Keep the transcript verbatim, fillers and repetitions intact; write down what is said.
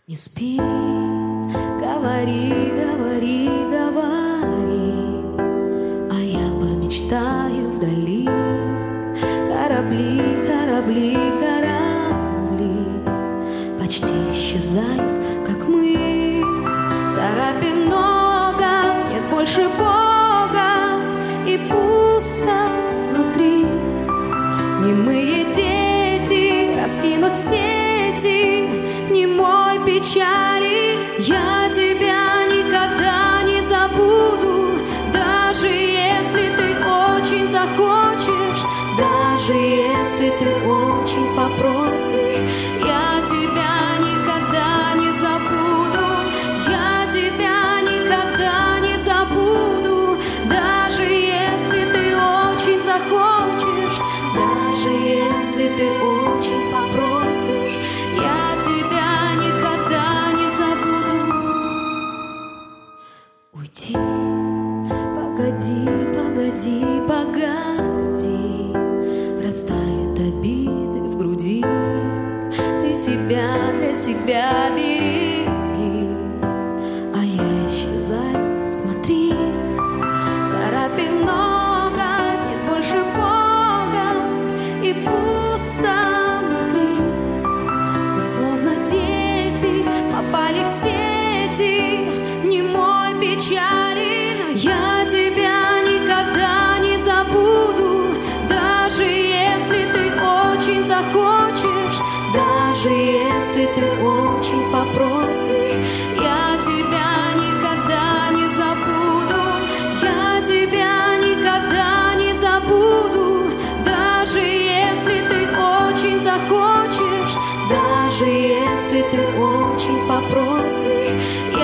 Не спи, говори, говори, говори, а я помечтаю вдали. Корабли, корабли, корабли почти исчезают, как мы. Царапин много, нет больше Бога, и пусто внутри. Немые дети раскинут сети немой печали. Я тебя никогда не забуду, даже если ты очень захочешь, даже если ты очень попросишь. Я тебя никогда не забуду, я тебя никогда не забуду, даже если ты очень захочешь, даже если ты очень попросишь. Я тебя никогда не забуду. Уйти, погоди, погоди, погоди, растают обиды в груди. Ты себя для себя береги, а я исчезаю, смотри. Царапин много, нет больше Бога, и пусто внутри. Мы словно дети попали в сети немой печали. Но я тебя никогда не забуду, даже если ты очень захочешь, даже если ты очень попросишь. Я тебя никогда не забуду, я тебя никогда не забуду, даже если ты очень захочешь, даже если ты очень попросишь.